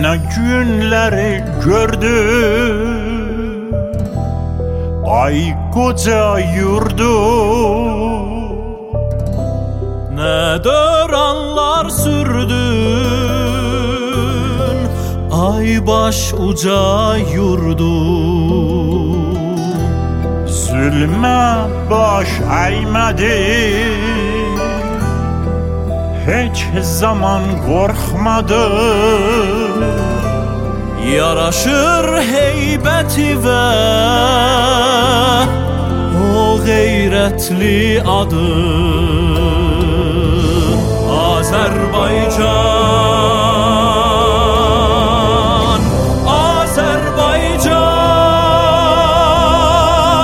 Ne günleri gördüm, ay koca yurdu. Ne döranlar sürdün, ay baş uca yurdu. Zulme baş eğmedim, hiç zaman korkmadım. Yaraşır heybeti ve o gayretli adın Azerbaycan, Azerbaycan,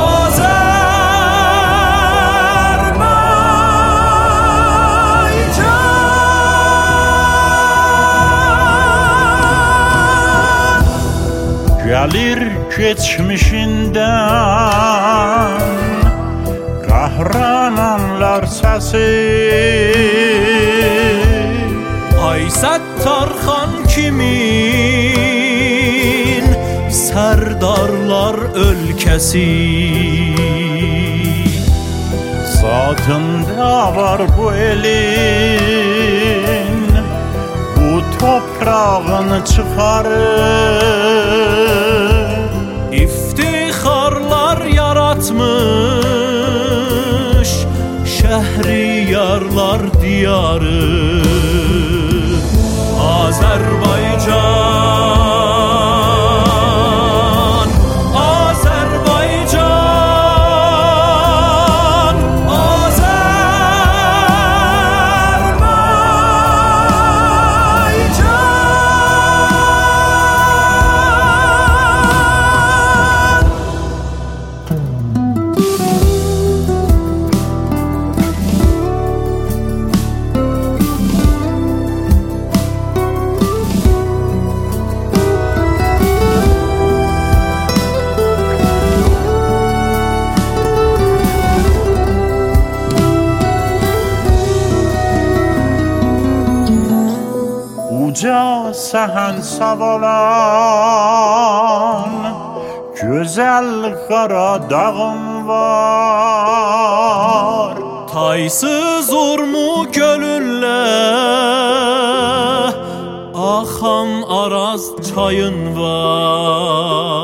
Azerbaycan. Gelir geçmişinden kahramanlar sesi, Ay Settarxan kimin serdarlar ölkesi. zatında var bu elin, bu toprağını çıkarır. İftiharlar yaratmış Şehriyarlar diyarı Azerbaycan, Azerbaycan, Azerbaycan. Uca sehensav olan güzel kara dağım var. Taysız urmu gölünle akan Araz çayın var.